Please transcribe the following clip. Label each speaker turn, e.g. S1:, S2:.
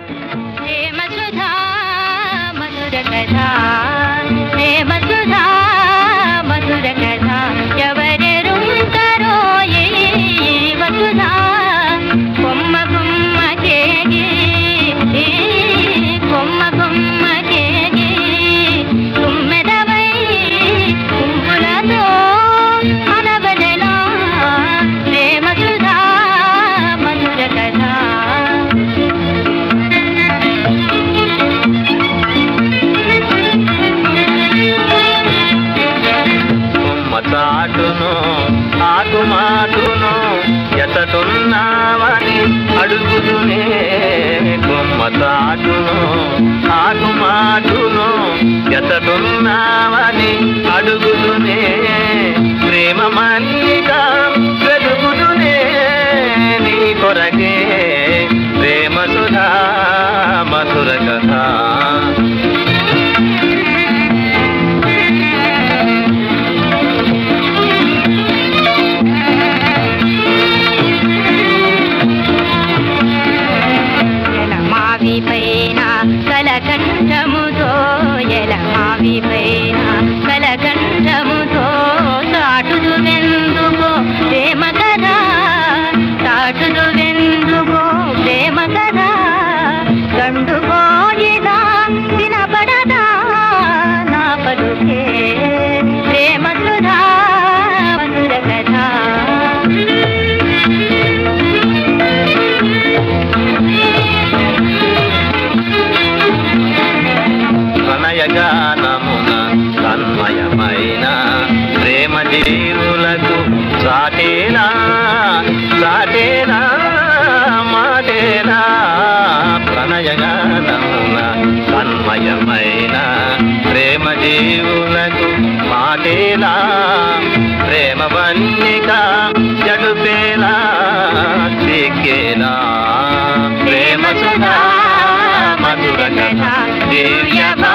S1: ప్రేమ సుధా మధుర కథ ప్రేమ సుధా మధుర కథ ఎవరెరుంటారో ఈ వసుధా కొమ్మ కొమ్మ కేగి కొమ్మ కొమ్మ కేగి తుమ్మెదవై కుంపులతో అనబడలా ప్రేమ సుధా మధుర కథ
S2: చాటును ఆకుమాటును ఎతటున్నావని అడుగుతునే కొమ్మ చాటును ఆకుమాటును ఎతటున్నావని అడుగుతునే ప్రేమ మల్లిక వెలుగుతునే నీ కొరకే ప్రేమ సుధా మధుర కథ
S1: పైన కలకంఠముతో ఎలమావి పైన కలకంఠముతో చాటుదు వెందుకో ప్రేమ కదా చాటుదు వెందుకో ప్రేమ కదా గండుకోయిదా వినపడదా నా పలుకే ప్రేమ సుధా మధుర కథ
S2: ప్రణయగానమున తన్మయమైన ప్రేమ జీవులకు సాటేనా సాటేనా మాటేనా ప్రణయగానమున తన్మయమైన ప్రేమ జీవులకు మాటేలా ప్రేమ వన్నిక జడుపేలా చిక్కేలా ప్రేమ సుధా మధుర కథ దివ్య